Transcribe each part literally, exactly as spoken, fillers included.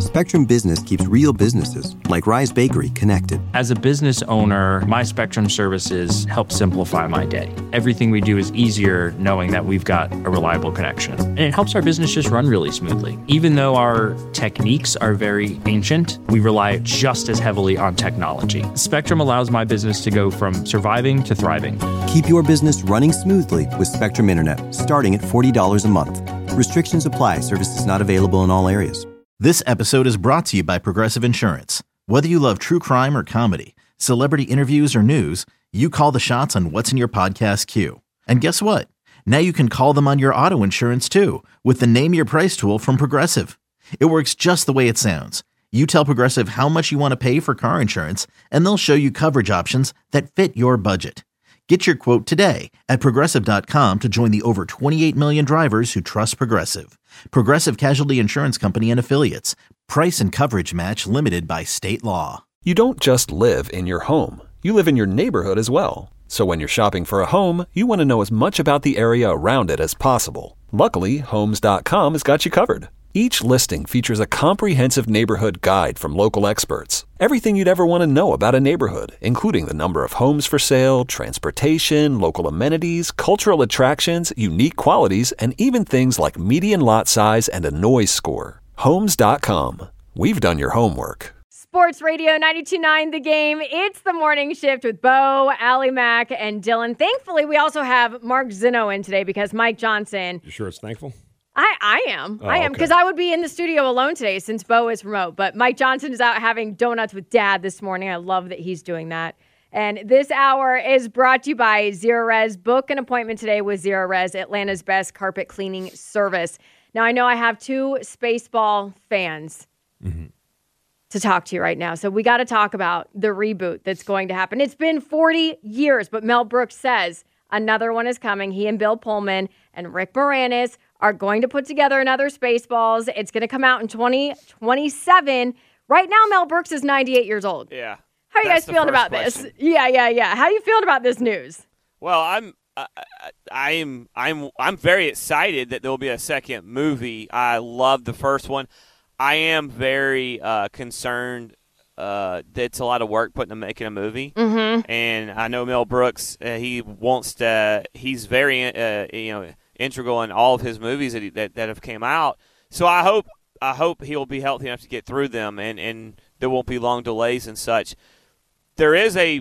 Spectrum Business keeps real businesses, like Rise Bakery, connected. As a business owner, my Spectrum services help simplify my day. Everything we do is easier knowing that we've got a reliable connection. And it helps our business just run really smoothly. Even though our techniques are very ancient, we rely just as heavily on technology. Spectrum allows my business to go from surviving to thriving. Keep your business running smoothly with Spectrum Internet, starting at forty dollars a month. Restrictions apply. Services not available in all areas. This episode is brought to you by Progressive Insurance. Whether you love true crime or comedy, celebrity interviews or news, you call the shots on what's in your podcast queue. And guess what? Now you can call them on your auto insurance too with the Name Your Price tool from Progressive. It works just the way it sounds. You tell Progressive how much you want to pay for car insurance, and they'll show you coverage options that fit your budget. Get your quote today at Progressive dot com to join the over twenty-eight million drivers who trust Progressive. Progressive Casualty Insurance Company and Affiliates. Price and coverage match limited by state law. You don't just live in your home. You live in your neighborhood as well. So when you're shopping for a home, you want to know as much about the area around it as possible. Luckily, Homes dot com has got you covered. Each listing features a comprehensive neighborhood guide from local experts. Everything you'd ever want to know about a neighborhood, including the number of homes for sale, transportation, local amenities, cultural attractions, unique qualities, and even things like median lot size and a noise score. Homes dot com. We've done your homework. Sports Radio ninety-two point nine The Game. It's the morning shift with Bo, Allie Mack, and Dylan. Thankfully, we also have Mark Zinno in today because Mike Johnson. You sure it's thankful? I, I am. Oh, I am, because okay. I would be in the studio alone today since Bo is remote. But Mike Johnson is out having donuts with Dad this morning. I love that he's doing that. And this hour is brought to you by Zerorez. Book an appointment today with Zerorez, Atlanta's best carpet cleaning service. Now, I know I have two Spaceball fans mm-hmm. to talk to you right now. So we got to talk about the reboot that's going to happen. It's been forty years, but Mel Brooks says another one is coming. He and Bill Pullman and Rick Moranis are going to put together another Spaceballs. It's going to come out in twenty twenty-seven. Right now, Mel Brooks is ninety-eight years old. Yeah. How are you guys feeling about question. this? Yeah, yeah, yeah. How are you feeling about this news? Well, I'm, I, I am, I'm, I'm very excited that there will be a second movie. I love the first one. I am very uh, concerned uh, that it's a lot of work putting making a movie. Mm-hmm. And I know Mel Brooks. Uh, he wants to. He's very, uh, you know. integral in all of his movies that, he, that that have came out. So I hope I hope he'll be healthy enough to get through them, and, and there won't be long delays and such. There is a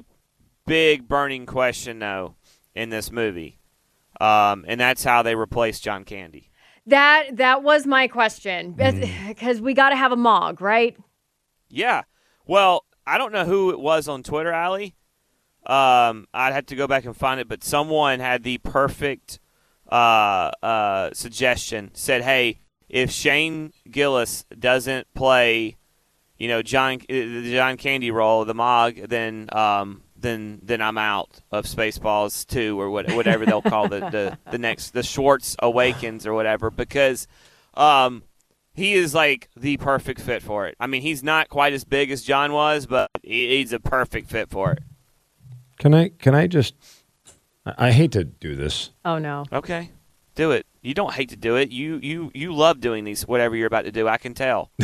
big burning question, though, in this movie, um, and that's how they replace John Candy. That that was my question, because mm. we got to have a Mog, right? Yeah. Well, I don't know who it was on Twitter, Allie. Um, I'd have to go back and find it, but someone had the perfect Uh, uh, suggestion. Said, hey, if Shane Gillis doesn't play, you know, John the John Candy role, the Mog, then um, then then I'm out of Spaceballs two or what, whatever they'll call the, the the next the Schwartz Awakens or whatever, because um, he is like the perfect fit for it. I mean, he's not quite as big as John was, but he, he's a perfect fit for it. Can I can I just? I hate to do this. Oh, no. Okay. Do it. You don't hate to do it. You you you love doing these, whatever you're about to do. I can tell.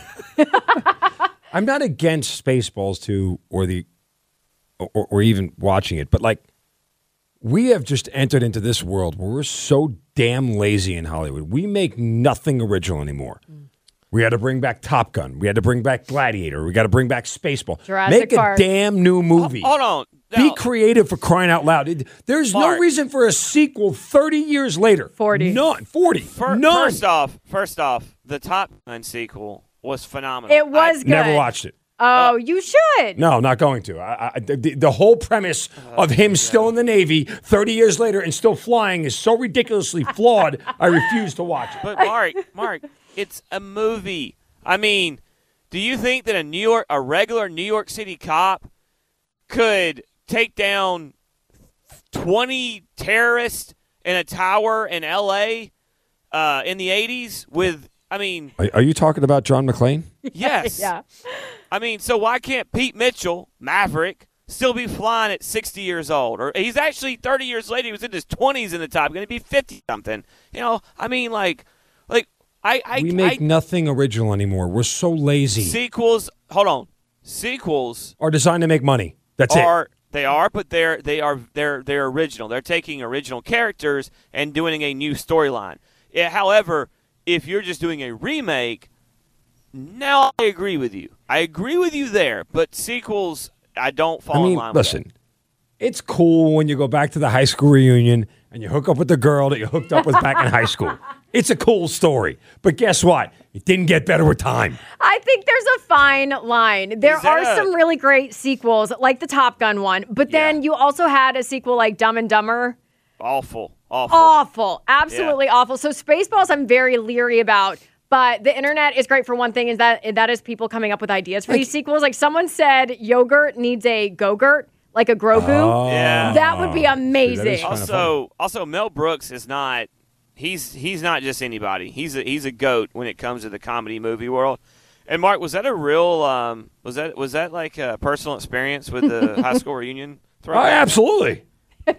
I'm not against Spaceballs two or the or, or even watching it, but like we have just entered into this world where we're so damn lazy in Hollywood. We make nothing original anymore. Mm. We had to bring back Top Gun. We had to bring back Gladiator. We got to bring back Spaceball. Jurassic Make a Park. damn new movie. Hold on. Be creative, for crying out loud. There's Mark. no reason for a sequel thirty years later. forty. None. forty. Fir- None. First off, first off, the Top Gun sequel was phenomenal. It was I, good. Never watched it. Oh, uh, you should. No, not going to. I, I, the, the whole premise oh, of him yeah. still in the Navy thirty years later and still flying is so ridiculously flawed, I refuse to watch it. But Mark, Mark, it's a movie. I mean, do you think that a New York, a regular New York City cop could take down twenty terrorists in a tower in L A uh, in the eighties with, I mean... Are, are you talking about John McClane? Yes. Yeah. I mean, so why can't Pete Mitchell, Maverick, still be flying at sixty years old? Or he's actually thirty years later. He was in his twenties in the top. Going to be fifty-something. You know, I mean, like, like I, I, we make I, nothing original anymore. We're so lazy. Sequels, hold on. Sequels are designed to make money. That's are, it. They are, but they're they are they're they're original. They're taking original characters and doing a new storyline. Yeah, however, if you're just doing a remake, now I agree with you. I agree with you there, but sequels, I don't fall I mean, in line listen, with that. It's cool when you go back to the high school reunion and you hook up with the girl that you hooked up with back in high school. It's a cool story. But guess what? It didn't get better with time. I think there's a fine line. There are a- some really great sequels, like the Top Gun one, but then Yeah. you also had a sequel like Dumb and Dumber. Awful, awful. Awful. Absolutely awful. So Spaceballs I'm very leery about. But the internet is great for one thing, is that that is people coming up with ideas for these sequels. Like someone said yogurt needs a Go-Gurt, like a Grogu. Oh, Yeah. That would be see, that is amazing. kinda Also, also Mel Brooks is not. He's he's not just anybody. He's a he's a goat when it comes to the comedy movie world. And Mark, was that a real? Um, was that was that like a personal experience with the high school reunion? Oh, absolutely.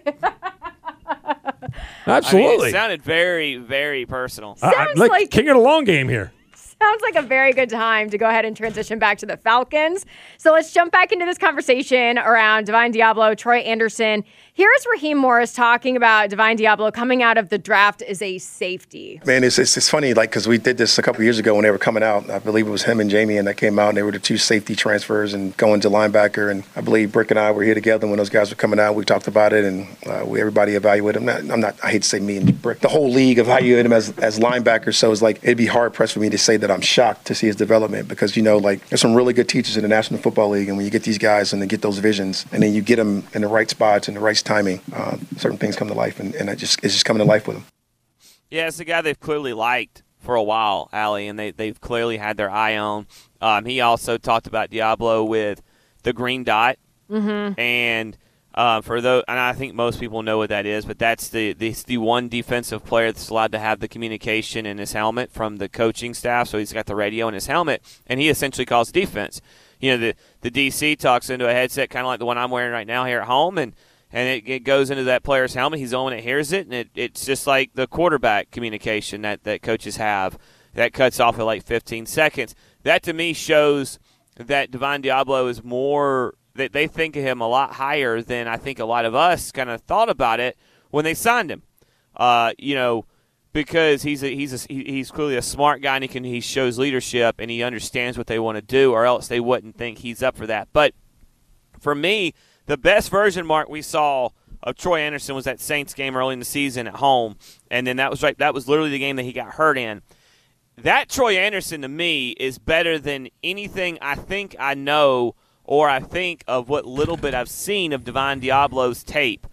Absolutely. I mean, it sounded very very personal. I- I- Sounds like, like- king of the long game here. Sounds like a very good time to go ahead and transition back to the Falcons. So let's jump back into this conversation around Divine Diablo, Troy Anderson. Here's Raheem Morris talking about Divine Diablo coming out of the draft as a safety. Man, it's, it's, it's funny, like, because we did this a couple years ago when they were coming out. I believe it was him and Jamie, and that came out, and they were the two safety transfers and going to linebacker. And I believe Brick and I were here together when those guys were coming out. We talked about it, and uh, we, everybody evaluated them. Not, I'm not, I hate to say me and Brick. The whole league evaluated him as, as linebackers, so it's like, it'd be hard-pressed for me to say that I'm shocked to see his development because, you know, like, there's some really good teachers in the National Football League, and when you get these guys and they get those visions, and then you get them in the right spots and the right timing, uh, certain things come to life, and, and it just, it's just coming to life with them. Yeah, it's a guy they've clearly liked for a while, Allie, and they, they've clearly had their eye on. Um, he also talked about Diablo with the green dot. Mm-hmm. And uh, for those, and I think most people know what that is, but that's the, the, the one defensive player that's allowed to have the communication in his helmet from the coaching staff. So he's got the radio in his helmet, and he essentially calls defense. You know, the, the D C talks into a headset kind of like the one I'm wearing right now here at home, and And it, it goes into that player's helmet. He's the only one that hears it, and it, it's just like the quarterback communication that, that coaches have. That cuts off at like fifteen seconds. That, to me, shows that Divine Diablo is more – that they think of him a lot higher than I think a lot of us kind of thought about it when they signed him. Uh, you know, because he's a, he's a, he's clearly a smart guy, and he can he shows leadership, and he understands what they want to do, or else they wouldn't think he's up for that. But for me – the best version, Mark, we saw of Troy Anderson was that Saints game early in the season at home, and then that was right. That was literally the game that he got hurt in. That Troy Anderson, to me, is better than anything I think I know or I think of what little bit I've seen of Divine Diablo's tape.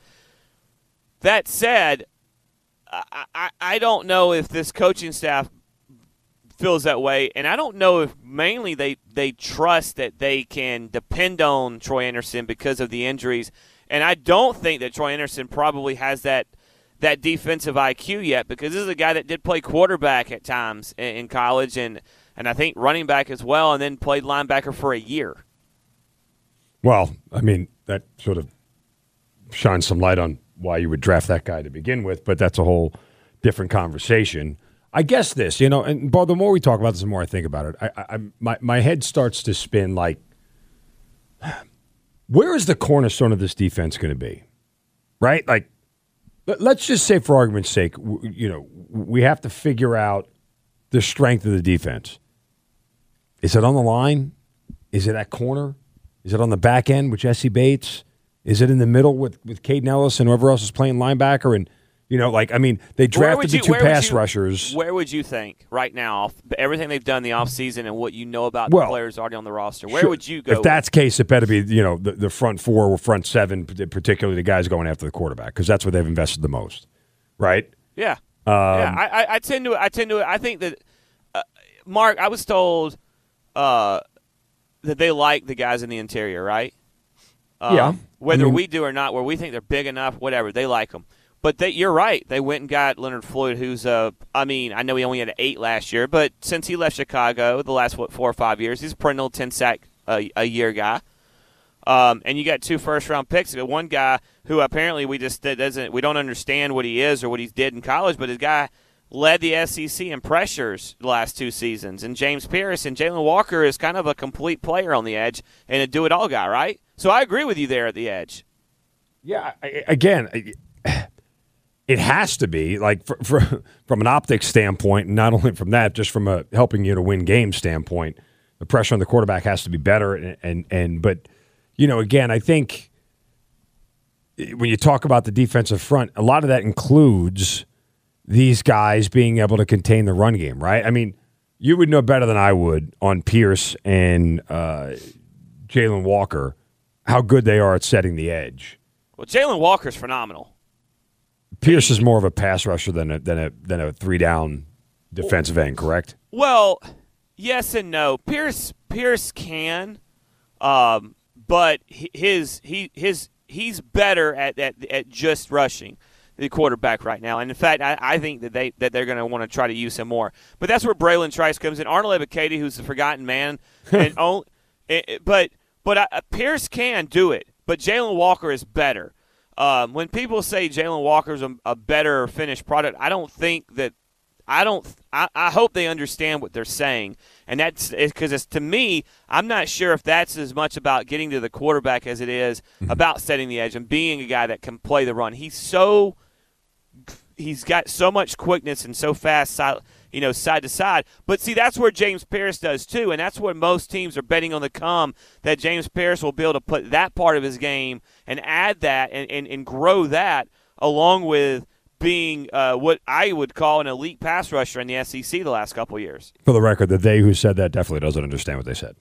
That said, I, I, I don't know if this coaching staff feels that way, and I don't know if mainly they, they trust that they can depend on Troy Anderson because of the injuries, and I don't think that Troy Anderson probably has that that defensive I Q yet, because this is a guy that did play quarterback at times in, in college, and, and I think running back as well, and then played linebacker for a year. Well, I mean, that sort of shines some light on why you would draft that guy to begin with, but that's a whole different conversation. I guess this, you know, and Bo, the more we talk about this, the more I think about it. I, I, my my head starts to spin like, where is the cornerstone of this defense going to be? Right? Like, let, let's just say, for argument's sake, w- you know, we have to figure out the strength of the defense. Is it on the line? Is it at corner? Is it on the back end with Jesse Bates? Is it in the middle with with Caden Ellis and whoever else is playing linebacker? And you know, like, I mean, they drafted you, the two pass you, rushers. Where would you think right now, everything they've done in the offseason and what you know about well, the players already on the roster, where sure. would you go? If that's the case, it better be, you know, the, the front four or front seven, particularly the guys going after the quarterback, because that's where they've invested the most, right? Yeah. Um, yeah, I, I, I tend to I tend to I think that, uh, Mark, I was told uh, that they like the guys in the interior, right? Um, yeah. Whether I mean, we do or not, where we think they're big enough, whatever, they like them. But they, you're right. They went and got Leonard Floyd, who's uh, I mean, I know he only had an eight last year, but since he left Chicago, the last what four or five years, he's a perennial ten sack a, a year guy. Um, and you got two first round picks. One guy who apparently we just doesn't we don't understand what he is or what he did in college, but his guy led the S E C in pressures the last two seasons. And James Pierce and Jalen Walker is kind of a complete player on the edge and a do-it-all guy, right? So I agree with you there at the edge. Yeah, I, again, it has to be, like, for, for, from an optics standpoint, and not only from that, just from a helping you to win games standpoint, the pressure on the quarterback has to be better. And, and, and but, you know, again, I think when you talk about the defensive front, a lot of that includes these guys being able to contain the run game, right? I mean, you would know better than I would on Pierce and uh, Jalen Walker how good they are at setting the edge. Well, Jalen Walker's phenomenal. Pierce is more of a pass rusher than a than a than a three down defensive end, correct? Well, yes and no. Pierce Pierce can, um, but his he his he's better at, at at just rushing the quarterback right now. And in fact, I, I think that they that they're going to want to try to use him more. But that's where Braylon Trice comes in. Arnold Ebiketie, who's the forgotten man, and only, but but uh, Pierce can do it. But Jalen Walker is better. Um, when people say Jalen Walker's a, a better finished product, I don't think that. I don't. I, I hope they understand what they're saying, and that's because it's, to me, I'm not sure if that's as much about getting to the quarterback as it is mm-hmm. about setting the edge and being a guy that can play the run. He's so. He's got so much quickness and so fast, side, you know, side to side. But see, that's where James Pierce does too, and that's what most teams are betting on the come. That James Pierce will be able to put that part of his game and add that and, and, and grow that along with being uh, what I would call an elite pass rusher in the S E C the last couple of years. For the record, the they who said that definitely doesn't understand what they said.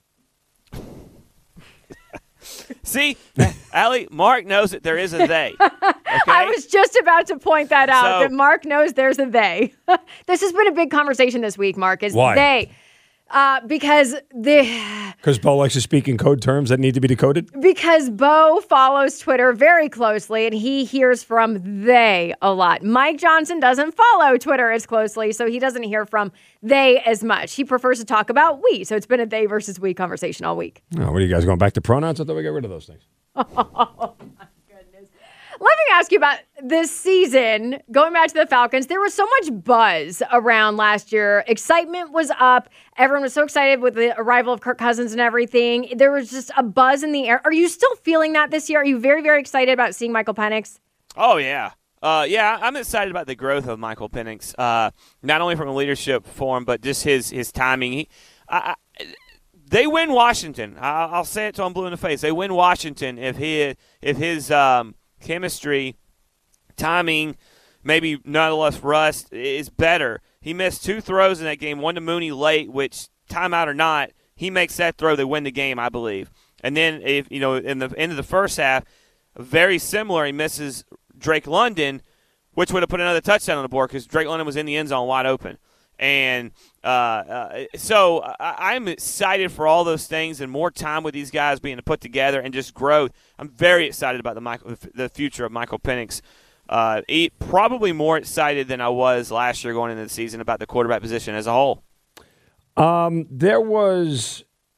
See, Allie, Mark knows that there is a they. Okay? I was just about to point that out, So- that Mark knows there's a they. This has been a big conversation this week, Mark, is Why? they. Uh, because the Because Bo likes to speak in code terms that need to be decoded? because Bo follows Twitter very closely and he hears from they a lot. Mike Johnson doesn't follow Twitter as closely, so he doesn't hear from they as much. He prefers to talk about we. So it's been a they versus we conversation all week. Oh, what are you guys going back to pronouns? I thought we got rid of those things. Let me ask you about this season. Going back to the Falcons, there was so much buzz around last year. Excitement was up. Everyone was so excited with the arrival of Kirk Cousins and everything. There was just a buzz in the air. Are you still feeling that this year? Are you very, very excited about seeing Michael Penix? Oh, yeah. Uh, yeah, I'm excited about the growth of Michael Penix, uh, not only from a leadership form, but just his his timing. He, I, I, they win Washington. I, I'll say it till I'm blue in the face. They win Washington if he if his um, chemistry, timing, maybe nonetheless rust is better. He missed two throws in that game, one to Mooney late, which timeout or not, he makes that throw, they win the game, I believe. And then if you know in the end of the first half, very similar, he misses Drake London, which would have put another touchdown on the board because Drake London was in the end zone wide open. And uh, uh, so I, I'm excited for all those things and more time with these guys being put together and just growth. I'm very excited about the Michael, the future of Michael Penix. Uh, he, probably more excited than I was last year going into the season about the quarterback position as a whole. Um, there was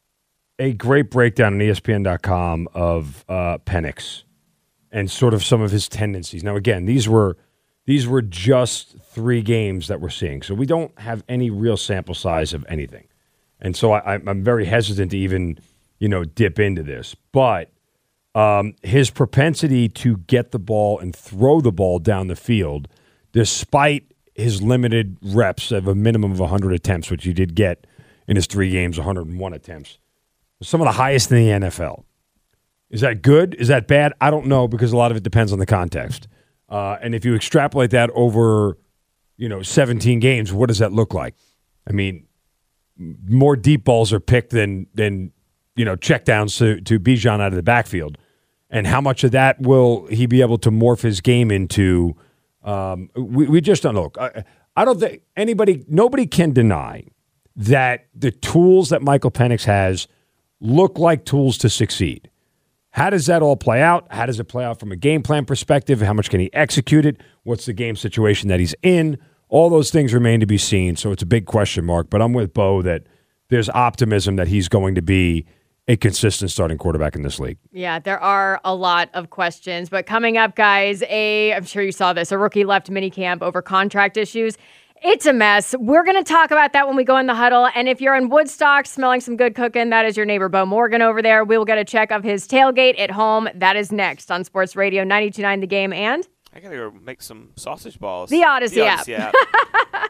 a great breakdown on E S P N dot com of uh, Penix and sort of some of his tendencies. Now, again, these were these were just three games that we're seeing, so we don't have any real sample size of anything, and so I, I'm very hesitant to even you know dip into this. But um, his propensity to get the ball and throw the ball down the field, despite his limited reps of a minimum of one hundred attempts, which he did get in his three games, one hundred one attempts, was some of the highest in the N F L. Is that good? Is that bad? I don't know because a lot of it depends on the context. Uh, and if you extrapolate that over, you know, seventeen games, what does that look like? I mean, more deep balls are picked than, than you know, checkdowns to, to Bijan out of the backfield. And how much of that will he be able to morph his game into? Um, we, we just don't know. I, I don't think anybody, nobody can deny that the tools that Michael Penix has look like tools to succeed. How does that all play out? How does it play out from a game plan perspective? How much can he execute it? What's the game situation that he's in? All those things remain to be seen, so it's a big question mark. But I'm with Bo that there's optimism that he's going to be a consistent starting quarterback in this league. Yeah, there are a lot of questions. But coming up, guys, a I'm sure you saw this, a rookie left minicamp over contract issues. It's a mess. We're going to talk about that when we go in the huddle. And if you're in Woodstock smelling some good cooking, that is your neighbor Bo Morgan over there. We will get a check of his tailgate at home. That is next on Sports Radio ninety-two point nine The Game and I got to go make some sausage balls. The Odyssey, the Odyssey app. app.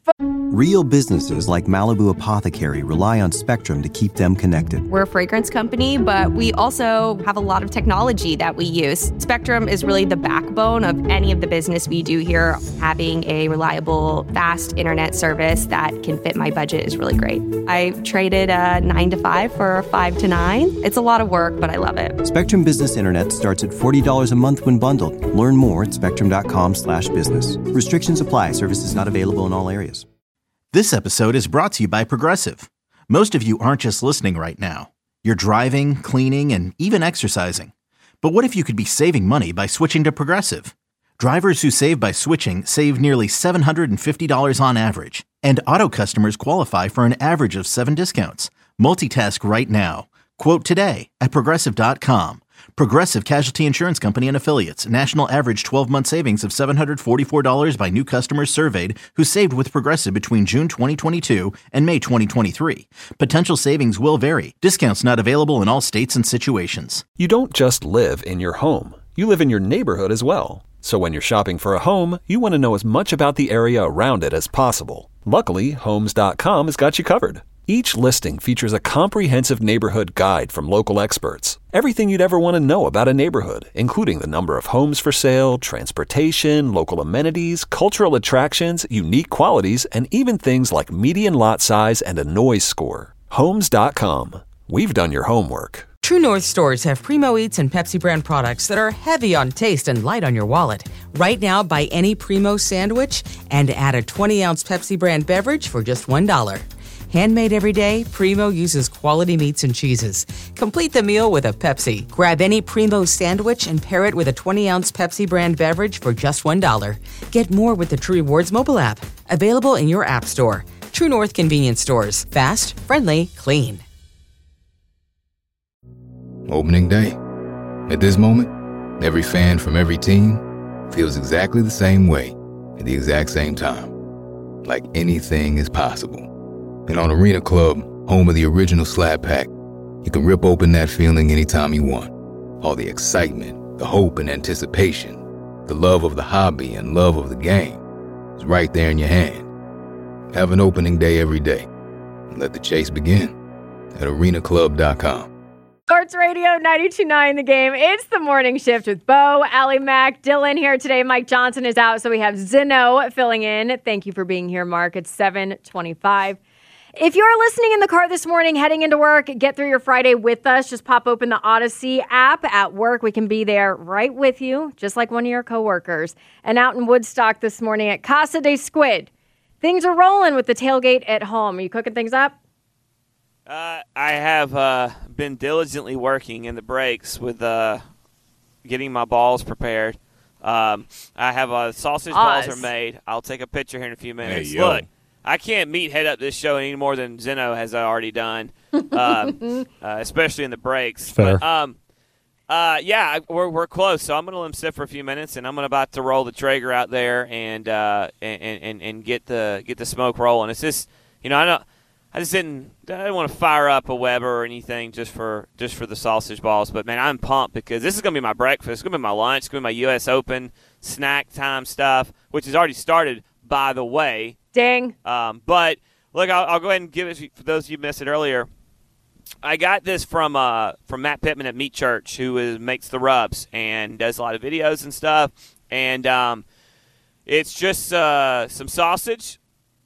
Real businesses like Malibu Apothecary rely on Spectrum to keep them connected. We're a fragrance company, but we also have a lot of technology that we use. Spectrum is really the backbone of any of the business we do here. Having a reliable, fast internet service that can fit my budget is really great. I traded a nine to five for a five to nine. It's a lot of work, but I love it. Spectrum Business Internet starts at forty dollars a month when bundled. Learn more at spectrum.com slash business. Restrictions apply. Services not available in all areas. This episode is brought to you by Progressive. Most of you aren't just listening right now. You're driving, cleaning, and even exercising. But what if you could be saving money by switching to Progressive? Drivers who save by switching save nearly seven hundred fifty dollars on average. And auto customers qualify for an average of seven discounts. Multitask right now. Quote today at Progressive dot com. Progressive Casualty Insurance Company and Affiliates. National average twelve-month savings of seven hundred forty-four dollars by new customers surveyed who saved with Progressive between June twenty twenty-two and May twenty twenty-three. Potential savings will vary. Discounts not available in all states and situations. You don't just live in your home. You live in your neighborhood as well. So when you're shopping for a home, you want to know as much about the area around it as possible. Luckily, Homes dot com has got you covered. Each listing features a comprehensive neighborhood guide from local experts. Everything you'd ever want to know about a neighborhood, including the number of homes for sale, transportation, local amenities, cultural attractions, unique qualities, and even things like median lot size and a noise score. Homes dot com. We've done your homework. True North stores have Primo Eats and Pepsi brand products that are heavy on taste and light on your wallet. Right now, buy any Primo sandwich and add a twenty ounce Pepsi brand beverage for just one dollar. Handmade every day, Primo uses quality meats and cheeses. Complete the meal with a Pepsi. Grab any Primo sandwich and pair it with a twenty ounce Pepsi brand beverage for just one dollar. Get more with the True Rewards mobile app. Available in your app store. True North convenience stores. Fast, friendly, clean. Opening day. At this moment, every fan from every team feels exactly the same way at the exact same time. Like anything is possible. And on Arena Club, home of the original Slab Pack, you can rip open that feeling anytime you want. All the excitement, the hope and anticipation, the love of the hobby and love of the game is right there in your hand. Have an opening day every day and let the chase begin at arena club dot com. Sports Radio ninety-two point nine The Game. It's the morning shift with Bo, Allie Mack, Dylan here today. Mike Johnson is out, so we have Zeno filling in. Thank you for being here, Mark. It's seven twenty-five. If you're listening in the car this morning, heading into work, get through your Friday with us. Just pop open the Odyssey app at work. We can be there right with you, just like one of your coworkers. And out in Woodstock this morning at Casa de Squid, things are rolling with the tailgate at home. Are you cooking things up? Uh, I have uh, been diligently working in the breaks with uh, getting my balls prepared. Um, I have uh, sausage Oz. balls are made. I'll take a picture here in a few minutes. Hey, yo. Look, I can't meat head up this show any more than Zeno has already done, um, uh, especially in the breaks. Fair. But, um, uh, yeah, we're we're close. So I'm gonna let him sit for a few minutes, and I'm about to roll the Traeger out there and uh, and, and and get the get the smoke rolling. It's just, you know, I don't. I just didn't. I didn't want to fire up a Weber or anything just for just for the sausage balls. But man, I'm pumped because this is gonna be my breakfast. It's gonna be my lunch. It's gonna be my U S Open snack time stuff, which has already started, by the way. Dang. Um, but look, I'll, I'll go ahead and give it for those of you who missed it earlier. I got this from uh, from Matt Pittman at Meat Church, who is, makes the rubs and does a lot of videos and stuff. And um, it's just uh, some sausage.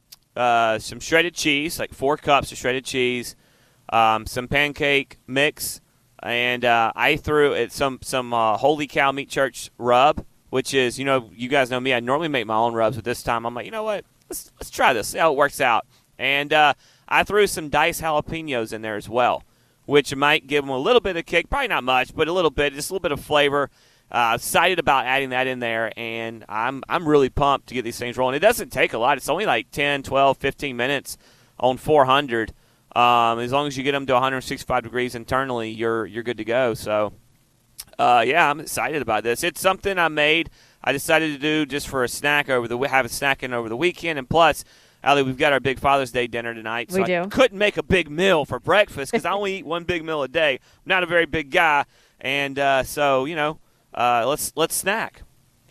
Uh, some shredded cheese, like four cups of shredded cheese, um, some pancake mix, and uh, I threw it some some uh, Holy Cow Meat Church rub, which is, you know, you guys know me. I normally make my own rubs, but this time I'm like, you know what? Let's let's try this, see how it works out. And uh, I threw some diced jalapenos in there as well, which might give them a little bit of kick. Probably not much, but a little bit, just a little bit of flavor. Uh, excited about adding that in there, and I'm I'm really pumped to get these things rolling. It doesn't take a lot. It's only like ten, twelve, fifteen minutes on four hundred. Um, as long as you get them to one hundred sixty-five degrees internally, you're you're good to go. So Uh, yeah, I'm excited about this. It's something I made. I decided to do just for a snack over the have a snacking over the weekend, and plus, Allie, we've got our big Father's Day dinner tonight. So we do. I couldn't make a big meal for breakfast because I only eat one big meal a day. I'm not a very big guy, and uh, so you know, uh, let's let's snack.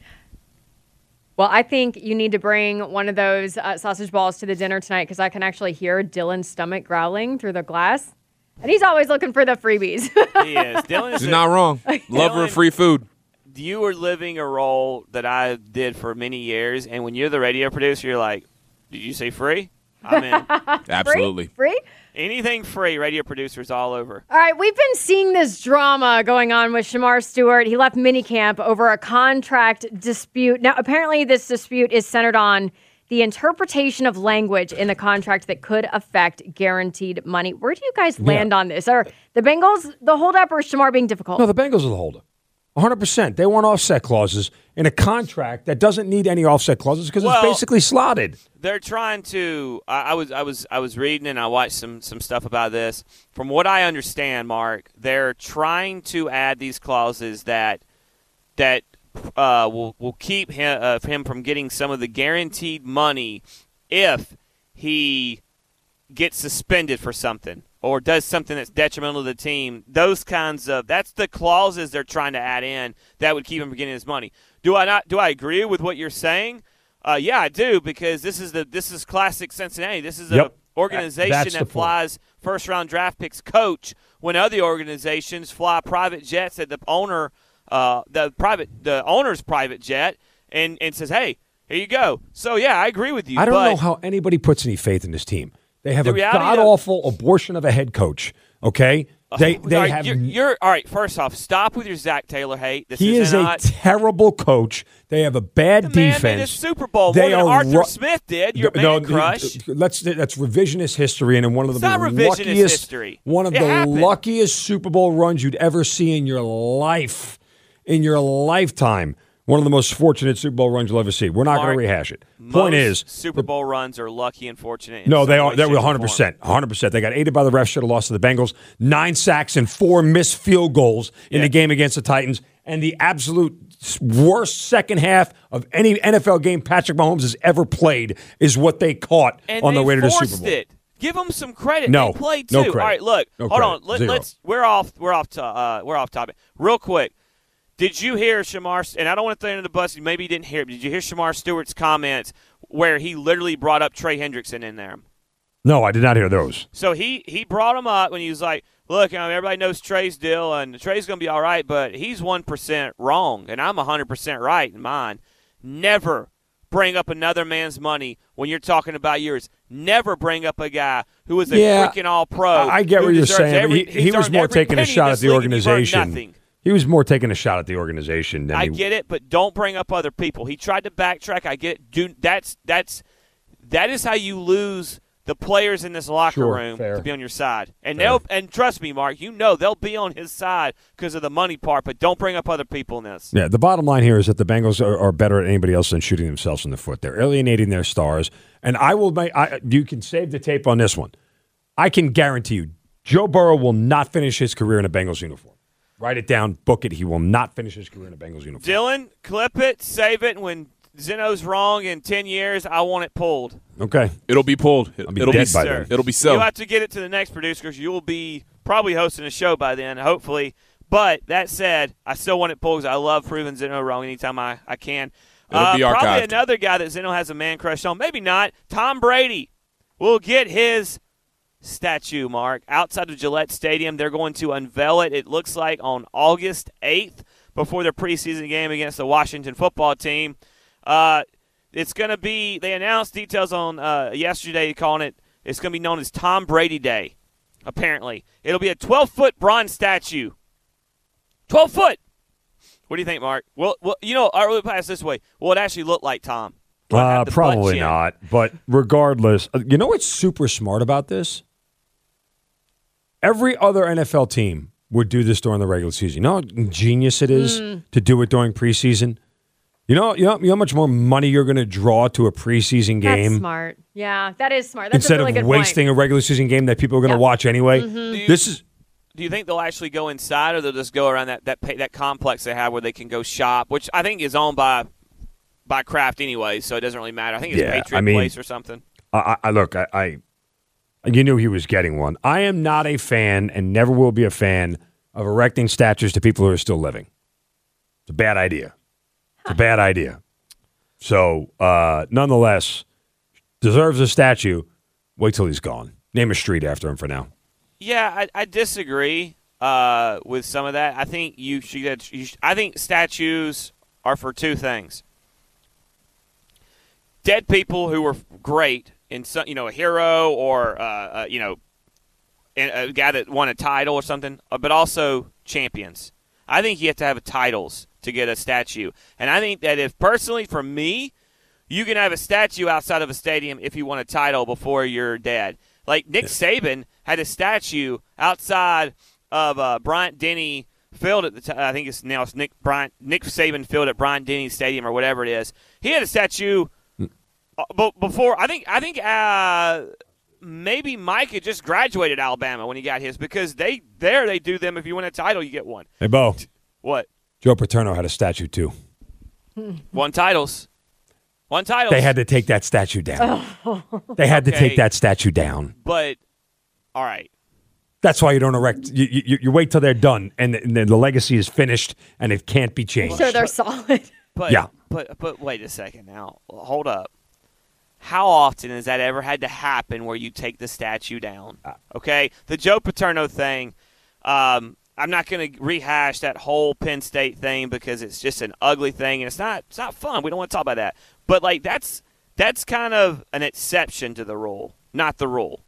Well, I think you need to bring one of those uh, sausage balls to the dinner tonight because I can actually hear Dylan's stomach growling through the glass. And he's always looking for the freebies. He is. Dylan is He's not wrong. Lover of free food. You are living a role that I did for many years, and when you're the radio producer, you're like, did you say free? I'm in. Absolutely. Free? free? Anything free, radio producers all over. All right, we've been seeing this drama going on with Shamar Stewart. He left minicamp over a contract dispute. Now, apparently this dispute is centered on the interpretation of language in the contract that could affect guaranteed money. Where do you guys land Yeah. on this? Are the Bengals the holdup or Shamar being difficult? No, the Bengals are the holdup. one hundred percent. They want offset clauses in a contract that doesn't need any offset clauses because Well, it's basically slotted. They're trying to. I, I was, I was, I was reading and I watched some some stuff about this. From what I understand, Mark, they're trying to add these clauses that that uh, will will keep him, uh, him from getting some of the guaranteed money if he gets suspended for something or does something that's detrimental to the team. Those kinds of that's the clauses they're trying to add in that would keep him from getting his money. Do I not? Do I agree with what you're saying? Uh, yeah, I do, because this is the this is classic Cincinnati. This is Yep. an organization That's that the point. flies first round draft picks coach when other organizations fly private jets at the owner, uh, the private the owner's private jet, and, and says, "Hey, here you go." So yeah, I agree with you. I don't but know how anybody puts any faith in this team. They have The a reality god of- awful abortion of a head coach. Okay, they all they right, have. you're, you're all right. First off, stop with your Zach Taylor hate. This he is is a not terrible coach. They have a bad the man defense. made a Super Bowl They more than are Arthur ru- Smith did. Your No, man crush. Let's that's revisionist history, and in one of the It's not revisionist luckiest, history. one of It the happened. luckiest Super Bowl runs you'd ever see in your life, in your lifetime. One of the most fortunate Super Bowl runs you'll ever see. We're not going Mark, to rehash it. Point most is, Super Bowl runs are lucky and fortunate. in no, some they are. way, They shape, were or one hundred percent. one hundred percent. They got aided by the refs. Should have lost to the Bengals. Nine sacks and four missed field goals in Yeah. the game against the Titans. And the absolute worst second half of any N F L game Patrick Mahomes has ever played is what they caught And on they the way to the forced Super Bowl. It. Give them some credit. No, they played no too. credit. All right, look, No hold credit. on. Let, Zero. let's. We're off. We're off. To, uh, we're off topic. Real quick. Did you hear Shamar? And I don't want to throw you under the bus. Maybe you didn't hear it. But did you hear Shamar Stewart's comments where he literally brought up Trey Hendrickson in there? No, I did not hear those. So he he brought him up when he was like, "Look, I mean, everybody knows Trey's deal, and Trey's going to be all right, but he's one percent wrong, and I'm one hundred percent right in mine. Never bring up another man's money when you're talking about yours. Never bring up a guy who is a Yeah, freaking all-pro. I, I get who what you're deserves saying. every- but he, he he's was earned more every taking a penny in shot at this the league, and you've earned organization. nothing. He was more taking a shot at the organization than I he, get it, but don't bring up other people. He tried to backtrack. I get it. Dude, that's that's that is how you lose the players in this locker Sure, room fair. to be on your side. And Fair. they'll and trust me, Mark, you know they'll be on his side because of the money part, but don't bring up other people in this. Yeah, the bottom line here is that the Bengals are, are better at anybody else than shooting themselves in the foot. They're alienating their stars, and I will make. I, you can save the tape on this one. I can guarantee you, Joe Burrow will not finish his career in a Bengals uniform. Write it down, book it. He will not finish his career in a Bengals uniform. Dylan, clip it, save it. And when Zeno's wrong in ten years, I want it pulled. Okay, It'll be pulled. It, I'll be it'll dead be by Sir. then. It'll be so. You'll have to get it to the next producer because you'll be probably hosting a show by then, hopefully. But that said, I still want it pulled because I love proving Zeno wrong anytime I, I can. It'll be Uh, probably archived. another guy that Zeno has a man crush on. Maybe not. Tom Brady will get his statue, Mark, outside of Gillette Stadium. They're going to unveil it, it looks like, on August eighth before their preseason game against the Washington football team. Uh, it's going to be – they announced details on uh, yesterday calling it – it's going to be known as Tom Brady Day, apparently. It'll be a twelve-foot bronze statue. twelve foot. What do you think, Mark? Well, well you know, I'll really pass this way. Will it actually look like Tom? Will it have Uh, the butt probably chin? not. But regardless, uh, you know what's super smart about this? Every other N F L team would do this during the regular season. You know how genius it is Mm. to do it during preseason? You know, you know, you know how much more money you're going to draw to a preseason game That's smart. Yeah, that is smart. That's instead a really of good wasting point. a regular season game that people are going to Yep. watch anyway. Mhm. This is do you think they'll actually go inside, or they'll just go around that that that complex they have where they can go shop, which I think is owned by by Kraft anyway, so it doesn't really matter. I think it's Yeah, Patriot I mean, Place or something. I, I look, I, I, you knew he was getting one. I am not a fan, and never will be a fan of erecting statues to people who are still living. It's a bad idea. It's a bad idea. So, uh, nonetheless, deserves a statue. Wait till he's gone. Name a street after him for now. Yeah, I, I disagree uh, with some of that. I think you should. You should, I think statues are for two things: dead people who were great in some, you know, a hero or uh, uh, you know, a guy that won a title or something, but also champions. I think you have to have titles to get a statue, and I think that if personally, for me, you can have a statue outside of a stadium if you won a title before you're dead. Like Nick Saban had a statue outside of uh, Bryant Denny Field at the time. I think it's now it's Nick Bryant Nick Saban Field at Bryant Denny Stadium or whatever it is. He had a statue uh, before. I think I think uh, maybe Mike had just graduated Alabama when he got his, because they there they do them. If you win a title, you get one. Hey, Bo. What? Joe Paterno had a statue too. Won titles. One title. They had to take that statue down. Oh. They had to Okay. take that statue down. But, all right. That's why you don't erect. You, you, you wait till they're done, and the, and the legacy is finished, and it can't be changed. So they're solid. But, Yeah. But, but wait a second now. Hold up. How often has that ever had to happen where you take the statue down? Okay? The Joe Paterno thing, um, I'm not going to rehash that whole Penn State thing because it's just an ugly thing, and it's not it's not fun. We don't want to talk about that. But, like, that's that's kind of an exception to the rule, not the rule.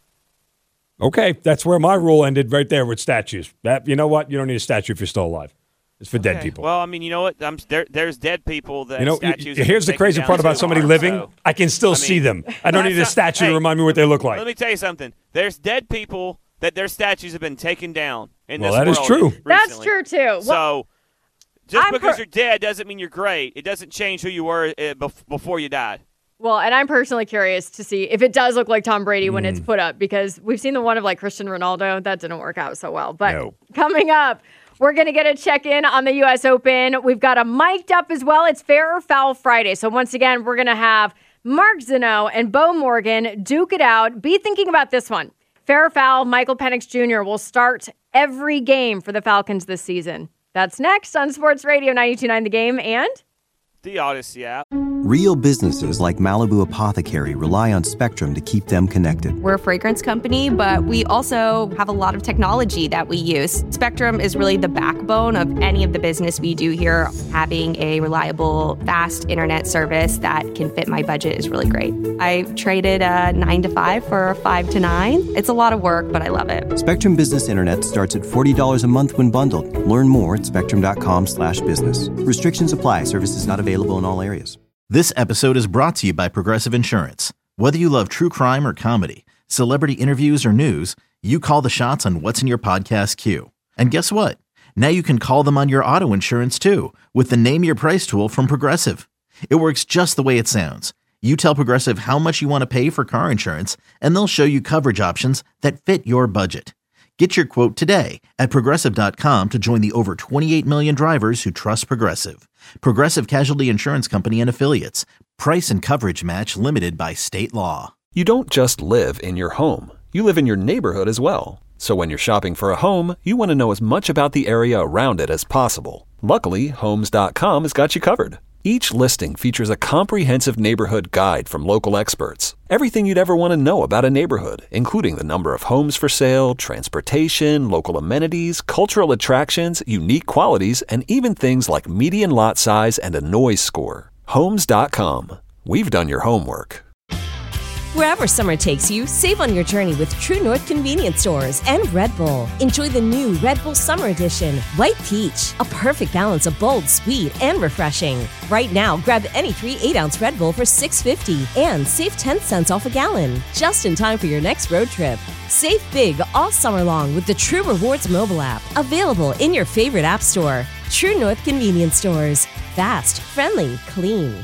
Okay, that's where my rule ended, right there with statues. That, you know what? You don't need a statue if you're still alive. It's for dead Okay. people. Well, I mean, you know what? I'm, there, there's dead people that You know, statues y- here's the taken crazy down part about too. somebody living. So, I can still I see mean, them. I don't that's need a not- statue hey, to remind me what they look like. Let me tell you something. There's dead people that their statues have been taken down in Well, this that is world true. recently. That's true, too. Well, So, just I'm because per- you're dead doesn't mean you're great. It doesn't change who you were uh, bef- before you died. Well, and I'm personally curious to see if it does look like Tom Brady when Mm. it's put up, because we've seen the one of like Cristiano Ronaldo. That didn't work out so well. But No. coming up, we're going to get a check-in on the U S Open. We've got a mic'd up as well. It's Fair or Foul Friday. So once again, we're going to have Mark Zeno and Bo Morgan duke it out. Be thinking about this one. Fair or Foul, Michael Penix Junior will start every game for the Falcons this season. That's next on Sports Radio ninety-two point nine The Game and The Odyssey app. Real businesses like Malibu Apothecary rely on Spectrum to keep them connected. We're a fragrance company, but we also have a lot of technology that we use. Spectrum is really the backbone of any of the business we do here. Having a reliable, fast internet service that can fit my budget is really great. I traded a nine to five for a five to nine. It's a lot of work, but I love it. Spectrum Business Internet starts at forty dollars a month when bundled. Learn more at spectrum.com slash business. Restrictions apply. Services not available in all areas. This episode is brought to you by Progressive Insurance. Whether you love true crime or comedy, celebrity interviews or news, you call the shots on what's in your podcast queue. And guess what? Now you can call them on your auto insurance too with the Name Your Price tool from Progressive. It works just the way it sounds. You tell Progressive how much you want to pay for car insurance, and they'll show you coverage options that fit your budget. Get your quote today at Progressive dot com to join the over twenty-eight million drivers who trust Progressive. Progressive Casualty Insurance Company and Affiliates. Price and coverage match limited by state law. You don't just live in your home. You live in your neighborhood as well. So when you're shopping for a home, you want to know as much about the area around it as possible. Luckily, Homes dot com has got you covered. Each listing features a comprehensive neighborhood guide from local experts. Everything you'd ever want to know about a neighborhood, including the number of homes for sale, transportation, local amenities, cultural attractions, unique qualities, and even things like median lot size and a noise score. Homes dot com. We've done your homework. Wherever summer takes you, save on your journey with True North Convenience Stores and Red Bull. Enjoy the new Red Bull Summer Edition, White Peach, a perfect balance of bold, sweet, and refreshing. Right now, grab any three eight-ounce Red Bull for six fifty and save ten cents off a gallon, just in time for your next road trip. Save big all summer long with the True Rewards mobile app, available in your favorite app store. True North Convenience Stores. Fast, friendly, clean.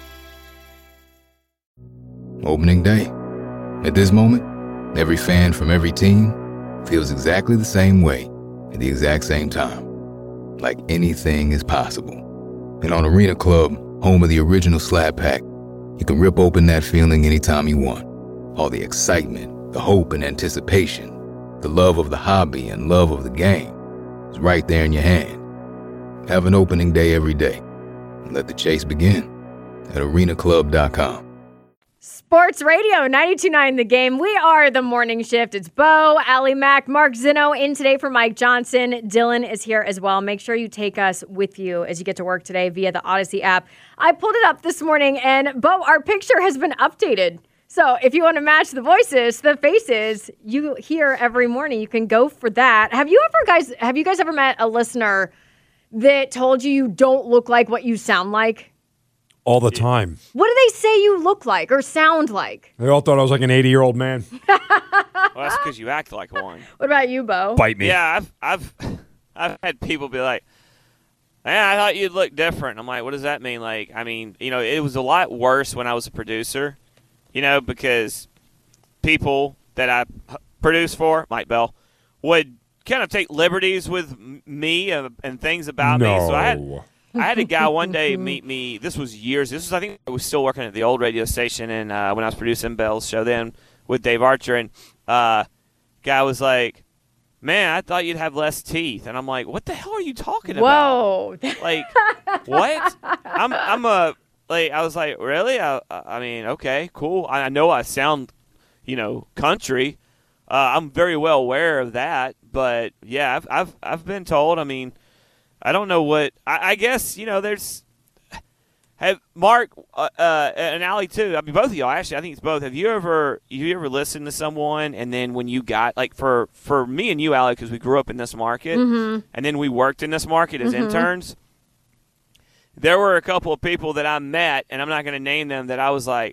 Opening day. At this moment, every fan from every team feels exactly the same way. at the exact same time. Like anything is possible. And on Arena Club, home of the original Slap Pack, you can rip open that feeling anytime you want. All the excitement, the hope and anticipation, the love of the hobby and love of the game is right there in your hand. Have an opening day every day. And let the chase begin at arena club dot com. Sports Radio ninety-two point nine The Game. We are the morning shift. It's Bo, Allie Mack, Mark Zinno in today for Mike Johnson. Dylan is here as well. Make sure you take us with you as you get to work today via the Odyssey app. I pulled it up this morning, and Bo, our picture has been updated. So if you want to match the voices, the faces you hear every morning, you can go for that. Have you ever guys, have you guys ever met a listener that told you you don't look like what you sound like? All the time. What do they say you look like or sound like? They all thought I was like an eighty-year-old man. Well, that's because you act like one. What about you, Bo? Bite me. Yeah, I've I've I've had people be like, "Man, I thought you'd look different." I'm like, "What does that mean?" Like, I mean, you know, it was a lot worse when I was a producer, you know, because people that I produced for, Mike Bell, would kind of take liberties with m- me and, and things about no. me. So I had. I had a guy one day meet me. This was years. This was, I think, I was still working at the old radio station, and uh, when I was producing Bell's show then with Dave Archer, and uh, guy was like, "Man, I thought you'd have less teeth," and I'm like, "What the hell are you talking Whoa. about?" Whoa! Like, what? I'm, I'm a like. I was like, really? I, I mean, okay, cool. I, I know I sound, you know, country. Uh, I'm very well aware of that, but yeah, I've, I've, I've been told. I mean. I don't know what I, I guess you know. There's have Mark uh, uh, and Allie too. I mean, both of y'all. Actually, I think it's both. Have you ever you ever listened to someone and then when you got like for for me and you, Allie, because we grew up in this market mm-hmm. and then we worked in this market as mm-hmm. interns. There were a couple of people that I met, and I'm not going to name them. That I was like,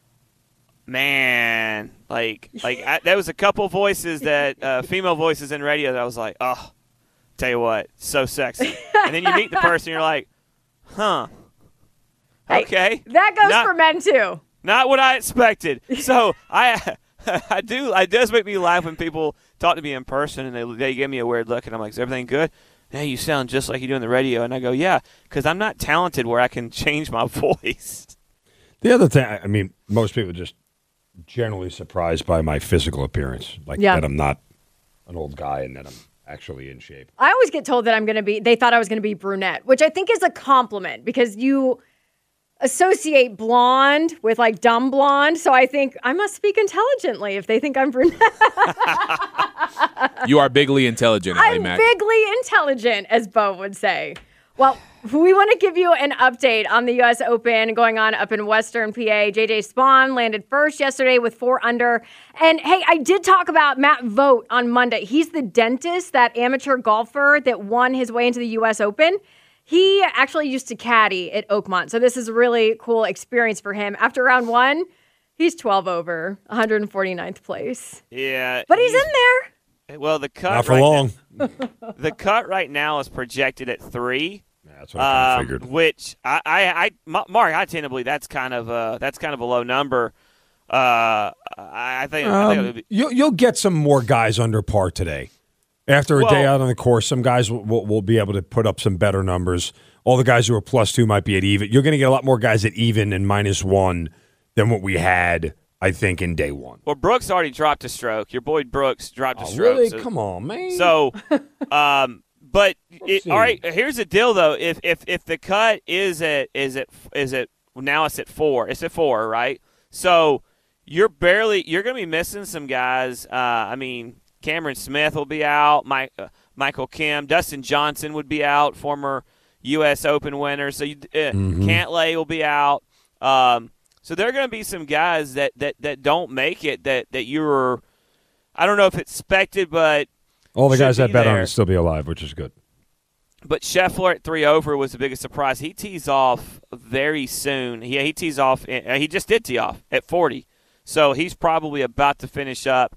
man, like like I, there was a couple voices that uh, female voices in radio that I was like, oh. Tell you what, so sexy. And then you meet the person, you're like, huh, okay. Hey, that goes not, for men, too. Not what I expected. So I I do, it does make me laugh when people talk to me in person and they, they give me a weird look, and I'm like, is everything good? Hey, you sound just like you do on the radio. And I go, yeah, because I'm not talented where I can change my voice. The other thing, I mean, most people are just generally surprised by my physical appearance, like yeah. that I'm not an old guy and that I'm actually in shape. I always get told that I'm going to be, they thought I was going to be brunette, which I think is a compliment because you associate blonde with like dumb blonde. So I think I must speak intelligently if they think I'm brunette. You are bigly intelligent, Allie I'm Mack. bigly intelligent, as Bo would say. Well, we want to give you an update on the U S Open going on up in Western P A. J J Spawn landed first yesterday with four under. And hey, I did talk about Matt Vogt on Monday. He's the dentist, that amateur golfer that won his way into the U S Open. He actually used to caddy at Oakmont. So this is a really cool experience for him. After round one, he's twelve over, one hundred forty-ninth place. Yeah. But he's, he's in there. Well, the cut Not for right long. Now, the cut right now is projected at three. That's what I um, figured. Which I, I, I, Mark, I tend to believe that's kind of a that's kind of a low number. Uh, I think, um, I think it would be, you'll you'll get some more guys under par today. After a well, day out on the course, some guys will, will, will be able to put up some better numbers. All the guys who are plus two might be at even. You're going to get a lot more guys at even and minus one than what we had, I think, in day one. Well, Brooks already dropped a stroke. Your boy Brooks dropped a Oh, stroke. really? So, Come on, man. So, um. But it, all right, here's the deal though. If if if the cut is at is it is it now it's at four. It's at four, right? So you're barely you're going to be missing some guys. Uh, I mean, Cameron Smith will be out. Mike, uh, Michael Kim, Dustin Johnson would be out, former U S Open winner. So you, uh, Mhm. Cantlay will be out. Um, so there are going to be some guys that, that, that don't make it that that you were. I don't know if it's expected, but. All the should guys that be bet on there. it still be alive, which is good. But Scheffler at three over was the biggest surprise. He tees off very soon. He he tees off. He just did tee off at forty, so he's probably about to finish up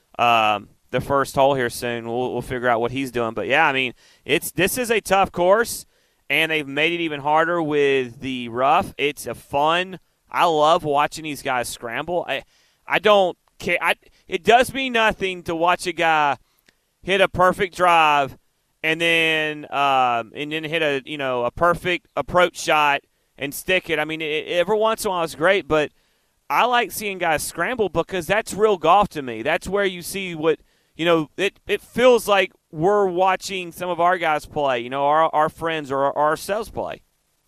um, the first hole here soon. We'll we'll figure out what he's doing. But yeah, I mean, it's this is a tough course, and they've made it even harder with the rough. It's a fun. I love watching these guys scramble. I I don't care. I, it does me nothing to watch a guy hit a perfect drive and then um, and then hit a you know a perfect approach shot and stick it. I mean, it, every once in a while it's great, but I like seeing guys scramble because that's real golf to me. That's where you see what you know. It it feels like we're watching some of our guys play. You know, our our friends or our, ourselves play.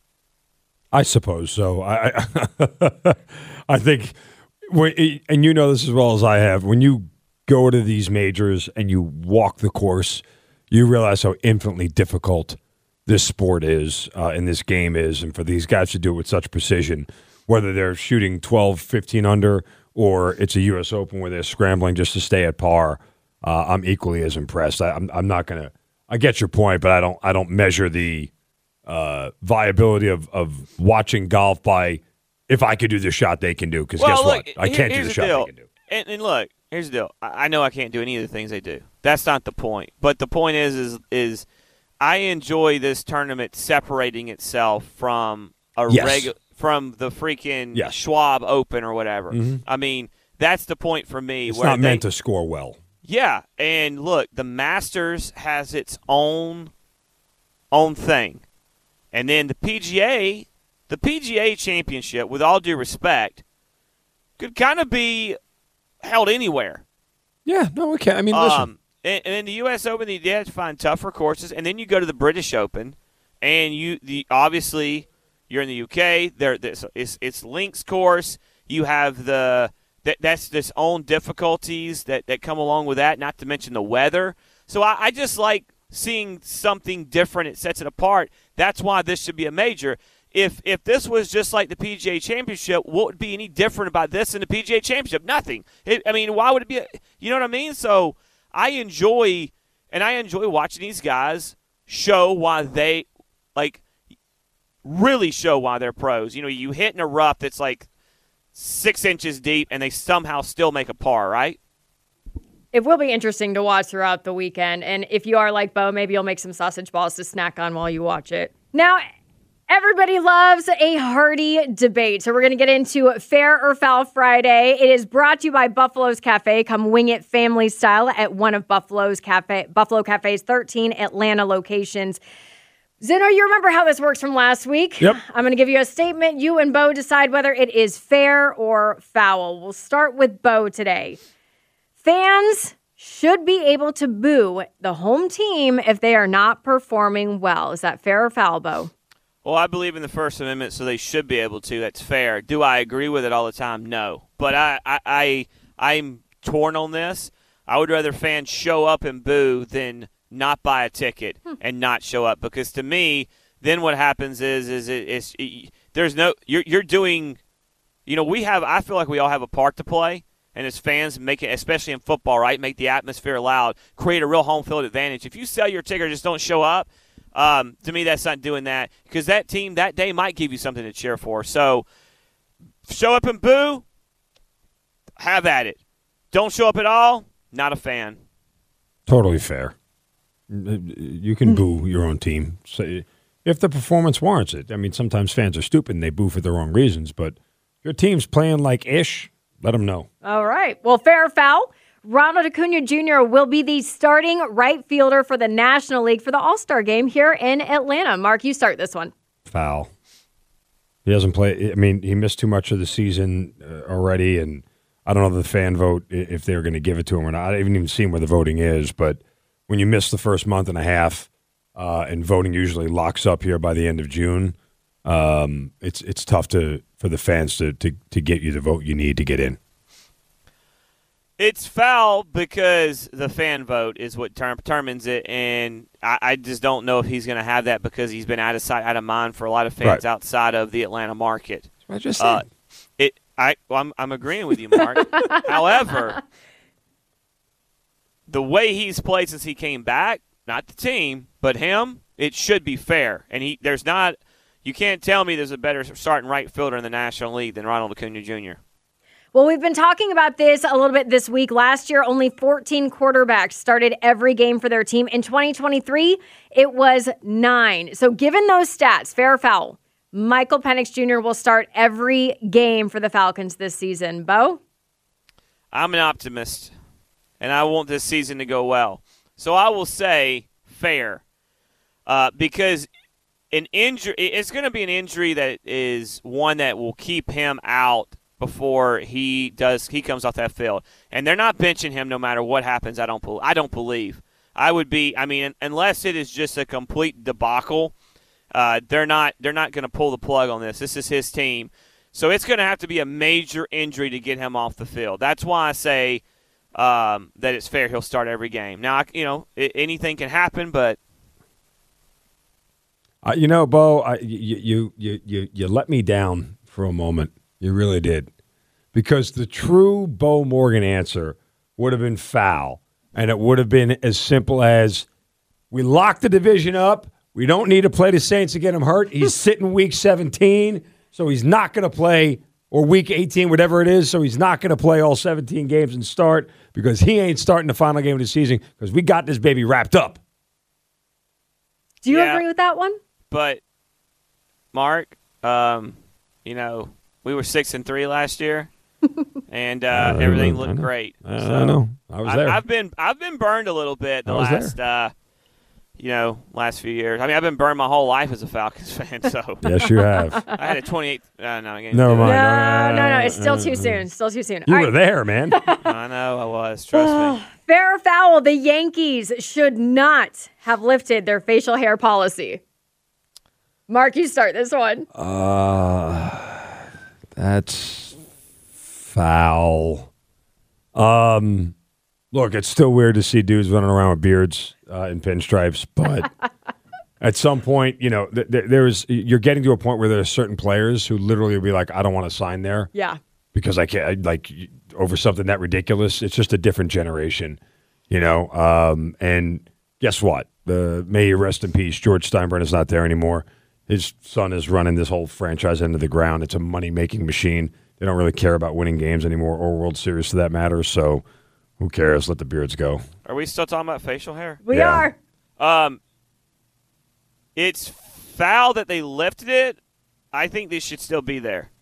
I suppose so. I I, I think, and you know this as well as I have. When you go to these majors and you walk the course, you realize how infinitely difficult this sport is uh, and this game is, and for these guys to do it with such precision, whether they're shooting twelve, fifteen under or it's a U S Open where they're scrambling just to stay at par, uh, I'm equally as impressed. I, I'm, I'm not going to – I get your point, but I don't I don't measure the uh, viability of, of watching golf by if I could do the shot they can do, because well, guess look, what? I can't here, do the, the shot deal. they can do. And, and look, here's the deal. I, I know I can't do any of the things they do. That's not the point. But the point is, is, is I enjoy this tournament separating itself from a Yes. regular from the freaking Yes. Schwab Open or whatever. Mhm. I mean, that's the point for me. It's where not they, meant to score well. Yeah, and look, the Masters has its own own thing, and then the P G A, the P G A Championship, with all due respect, could kind of be held anywhere. Yeah, no, we can't. I mean, listen. Um, and, and in the U S Open, you have to find tougher courses, and then you go to the British Open, and you the obviously you're in the U K. There, this it's it's links course. You have the that that's its own difficulties that, that come along with that. Not to mention the weather. So I, I just like seeing something different. It sets it apart. That's why this should be a major. If if this was just like the P G A Championship, what would be any different about this than the P G A Championship? Nothing. It, I mean, why would it be? A, you know what I mean? So I enjoy, and I enjoy watching these guys show why they, like, really show why they're pros. You know, you hit in a rough that's like six inches deep, and they somehow still make a par, right? It will be interesting to watch throughout the weekend. And if you are like Bo, maybe you'll make some sausage balls to snack on while you watch it. Now, everybody loves a hearty debate. So we're going to get into Fair or Foul Friday. It is brought to you by Buffalo's Cafe. Come wing it family style at one of Buffalo's Cafe, Buffalo Cafe's thirteen Atlanta locations. Zeno, you remember how this works from last week? Yep. I'm going to give you a statement. You and Bo decide whether it is fair or foul. We'll start with Bo today. Fans should be able to boo the home team if they are not performing well. Is that fair or foul, Bo? Well, I believe in the First Amendment, so they should be able to. That's fair. Do I agree with it all the time? No. But I, I, I, I'm torn on this. I would rather fans show up and boo than not buy a ticket hmm. and not show up. Because to me, then what happens is, is it, it's, it, there's no you're you're doing. You know, we have. I feel like we all have a part to play. And as fans, make it, especially in football, right, make the atmosphere loud, create a real home field advantage. If you sell your ticket or just don't show up, um, to me that's not doing that, because that team that day might give you something to cheer for. So show up and boo, have at it. Don't show up at all, not a fan. Totally fair. You can boo your own team so if the performance warrants it. I mean, sometimes fans are stupid and they boo for the wrong reasons, but your team's playing like ish. Let them know. All right. Well, fair or foul, Ronald Acuna Junior will be the starting right fielder for the National League for the All-Star game here in Atlanta. Mark, you start this one. Foul. He doesn't play. I mean, he missed too much of the season uh, already, and I don't know the fan vote if they're going to give it to him or not. I haven't even seen where the voting is, but when you miss the first month and a half, uh, and voting usually locks up here by the end of June, um, it's it's tough to for the fans to, to, to get you the vote you need to get in. It's foul because the fan vote is what term, determines it, and I, I just don't know if he's going to have that because he's been out of sight, out of mind for a lot of fans Right. outside of the Atlanta market. That's what I just said. Uh, it, I, well, I'm, I'm agreeing with you, Mark. However, the way he's played since he came back, not the team, but him, it should be fair. And he, there's not, you can't tell me there's a better starting right fielder in the National League than Ronald Acuna Junior Well, we've been talking about this a little bit this week. Last year, only fourteen quarterbacks started every game for their team. In twenty twenty-three, it was nine. So given those stats, fair or foul, Michael Penix Junior will start every game for the Falcons this season. Bo? I'm an optimist, and I want this season to go well. So I will say fair uh, because an injury, it's going to be an injury that is one that will keep him out before he does he comes off that field. And they're not benching him no matter what happens, I don't I don't believe. I would be I mean unless it is just a complete debacle, uh, they're not they're not going to pull the plug on this. This is his team. So it's going to have to be a major injury to get him off the field. That's why I say um, that it's fair he'll start every game. Now, you know, anything can happen, but uh, you know, Bo, I, you, you you you you let me down for a moment. You really did. Because the true Bo Morgan answer would have been foul. And it would have been as simple as, we lock the division up. We don't need to play the Saints to get him hurt. He's sitting week seventeen, so he's not going to play, or week eighteen, whatever it is, so he's not going to play all seventeen games and start because he ain't starting the final game of the season because we got this baby wrapped up. Do you yeah, agree with that one? But, Mark, um, you know, we were six and three last year, and uh, everything looked great. I, so I know. I was there. I, I've been I've been burned a little bit the last uh, you know last few years. I mean, I've been burned my whole life as a Falcons fan. So yes, you have. I had a twenty-eight. Uh, no, I Never mind. No, no, no. It's still too soon. Still too soon. You All were right. there, man. I know I was. Trust me. Fair or foul? The Yankees should not have lifted their facial hair policy. Mark, you start this one. Uh, that's foul. Um, look, it's still weird to see dudes running around with beards uh, and pinstripes, but at some point, you know, th- th- there's you're getting to a point where there are certain players who literally will be like, I don't want to sign there. Yeah. Because I can't, like, over something that ridiculous. It's just a different generation, you know. Um, and guess what? The may he rest in peace. George Steinbrenner is not there anymore. His son is running this whole franchise into the ground. It's a money-making machine. They don't really care about winning games anymore or World Series for that matter. So who cares? Let the beards go. Are we still talking about facial hair? We Yeah. are. Um, it's foul that they lifted it. I think this should still be there.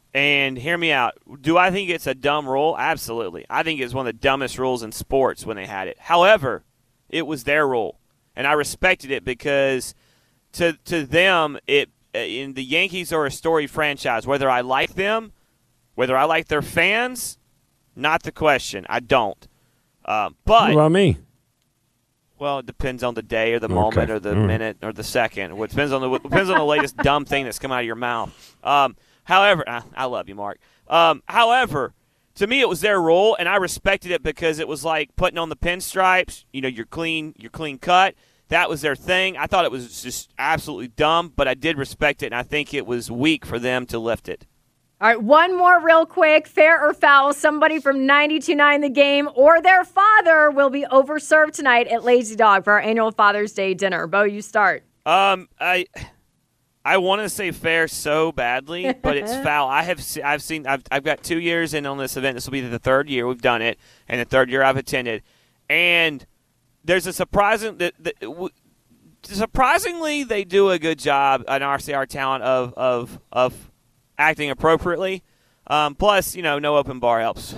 And hear me out. Do I think it's a dumb rule? Absolutely. I think it's one of the dumbest rules in sports when they had it. However, it was their rule, and I respected it because to to them, it in the Yankees are a storied franchise. Whether I like them, whether I like their fans, not the question. I don't. Uh, but What about me? Well, it depends on the day or the Okay. moment or the Mm. minute or the second. It depends on the it depends on the latest dumb thing that's come out of your mouth. Um, however, I, I love you, Mark. Um, however, to me, it was their rule, and I respected it because it was like putting on the pinstripes. You know, you're clean, you're clean cut. That was their thing. I thought it was just absolutely dumb, but I did respect it, and I think it was weak for them to lift it. All right, one more real quick. Fair or foul? Somebody from ninety-two point nine The Game or their father will be overserved tonight at Lazy Dog for our annual Father's Day dinner. Bo, you start. Um, I I want to say fair so badly, but it's foul. I have se- I've seen I've I've got two years in on this event. This will be the third year we've done it, and the third year I've attended. And there's a surprising that, that w- surprisingly they do a good job on R C R talent of of of acting appropriately. Um, plus, you know, no open bar helps.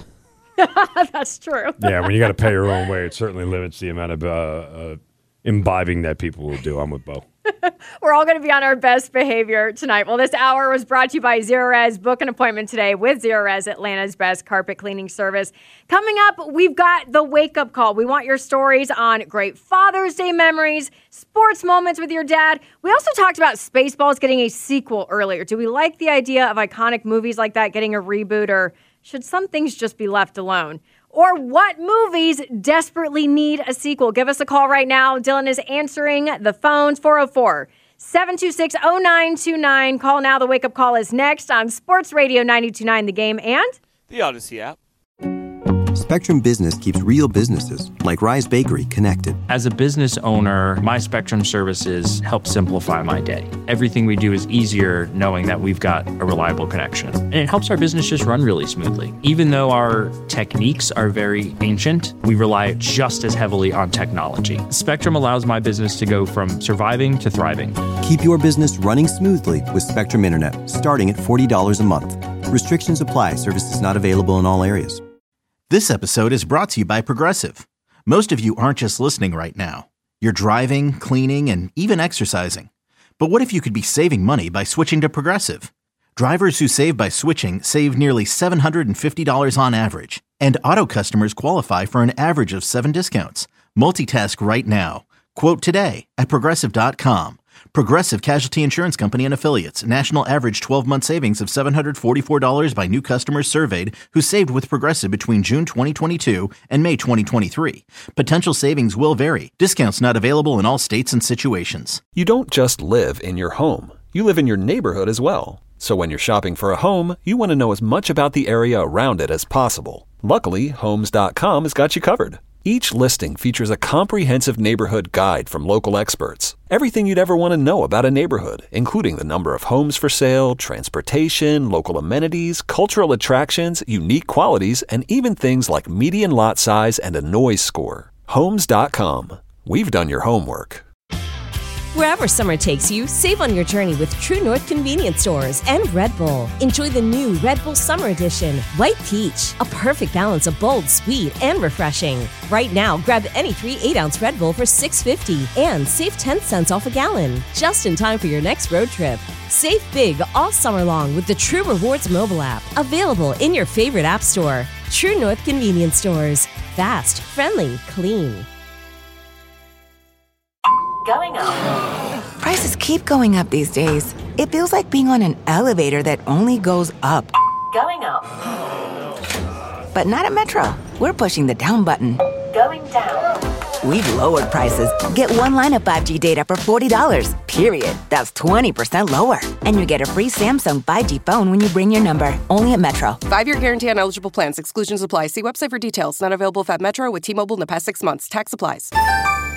That's true. Yeah, when you got to pay your own way, it certainly limits the amount of uh, uh, imbibing that people will do. I'm with Bo. We're all going to be on our best behavior tonight. Well, this hour was brought to you by Zerorez. Book an appointment today with Zerorez, Atlanta's best carpet cleaning service. Coming up, we've got the wake-up call. We want your stories on great Father's Day memories, sports moments with your dad. We also talked about Spaceballs getting a sequel earlier. Do we like the idea of iconic movies like that getting a reboot, or should some things just be left alone? Or what movies desperately need a sequel? Give us a call right now. Dylan is answering the phones. four oh four, seven two six, oh nine two nine. Call now. The wake-up call is next on Sports Radio ninety-two point nine The Game and The Odyssey app. Spectrum Business keeps real businesses, like Rise Bakery, connected. As a business owner, my Spectrum services help simplify my day. Everything we do is easier knowing that we've got a reliable connection. And it helps our business just run really smoothly. Even though our techniques are very ancient, we rely just as heavily on technology. Spectrum allows my business to go from surviving to thriving. Keep your business running smoothly with Spectrum Internet, starting at forty dollars a month. Restrictions apply. Services not available in all areas. This episode is brought to you by Progressive. Most of you aren't just listening right now. You're driving, cleaning, and even exercising. But what if you could be saving money by switching to Progressive? Drivers who save by switching save nearly seven hundred fifty dollars on average. And auto customers qualify for an average of seven discounts. Multitask right now. Quote today at Progressive dot com. Progressive Casualty Insurance Company and Affiliates. National average twelve-month savings of seven hundred forty-four dollars by new customers surveyed who saved with Progressive between June twenty twenty-two and May twenty twenty-three. Potential savings will vary. Discounts not available in all states and situations. You don't just live in your home. You live in your neighborhood as well. So when you're shopping for a home, you want to know as much about the area around it as possible. Luckily, Homes dot com has got you covered. Each listing features a comprehensive neighborhood guide from local experts. Everything you'd ever want to know about a neighborhood, including the number of homes for sale, transportation, local amenities, cultural attractions, unique qualities, and even things like median lot size and a noise score. Homes dot com. We've done your homework. Wherever summer takes you, save on your journey with True North Convenience Stores and Red Bull. Enjoy the new Red Bull Summer Edition, White Peach, a perfect balance of bold, sweet, and refreshing. Right now, grab any three eight-ounce Red Bull for six fifty and save ten cents off a gallon, just in time for your next road trip. Save big all summer long with the True Rewards mobile app, available in your favorite app store. True North Convenience Stores. Fast, friendly, clean. Going up. Prices keep going up these days. It feels like being on an elevator that only goes up. Going up. But not at Metro. We're pushing the down button. Going down. We've lowered prices. Get one line of five G data for forty dollars, period. That's twenty percent lower. And you get a free Samsung five G phone when you bring your number. Only at Metro. Five-year guarantee on eligible plans. Exclusions apply. See website for details. Not available if at Metro with T-Mobile in the past six months. Tax applies.